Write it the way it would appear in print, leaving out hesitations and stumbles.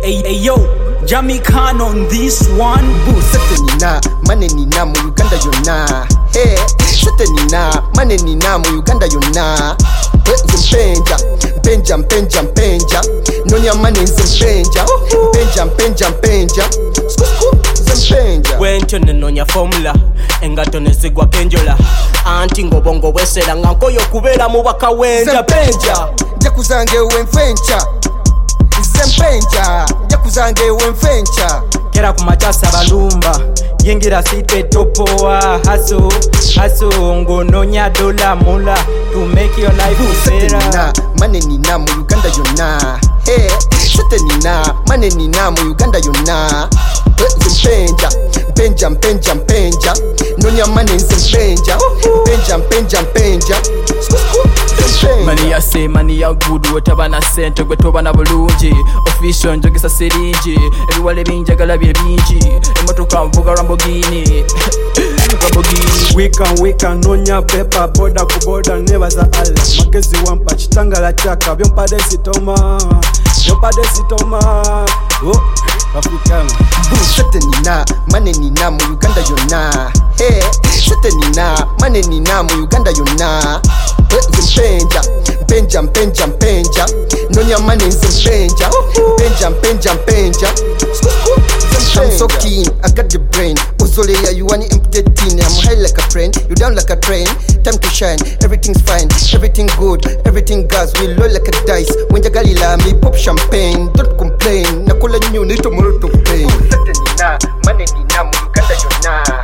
Hey yo, Jamie Khan on this one. Sete nina, mane nina mu Uganda yona. Hey, sete nina, mane nina mu Uganda yona. Mpenja, mpenja, mpenja, mpenja. Nonya mane mpenja, mpenja, mpenja, mpenja. Mpenja. Wentyo nenonya formula, engato nezigwa kenjola. Anti ngobongo wesera ngankoyo kubera mubaka wenja penja. Jakuzange wenfencha. Zempenja, jakuzange wenfencha. Kera kumachasa balumba yingira site topoa haso ngononya dola mula to make your life better. Mane nina mu Uganda yona. Hey, sete nina, mane nina mu Uganda yona. Mpenja, mpenja, mpenja, mpenja. Nonya mane mpenja, mpenja, mpenja, mpenja. Mani ya se, mani ya gudu wetaba na sente gwe toba na bulungi. Official njogesa siringi ebiwale binjagala bye bingi. Emotoka mvuga Lamborghini wika nonya pepa boda kuboda nebaza alla magezi wampa kitangala chaka byompadde sitoma African. Sete nina, mane nina mu Uganda yona. Hey, sete nina, mane nina mu Uganda yona. Mpenja, mpenja, mpenja, mpenja. Nonya mane mpenja, mpenja, mpenja, mpenja. I'm so keen, I got the brain. Uzoleya, you want empty tin. I'm high like a train, you down like a train. Time to shine, everything's fine, everything good, everything gas. We low like a dice. When you galila, me pop champagne. Don't complain, nakola nyo nito moro to pain. Sete nina, mane nina mu Uganda yona.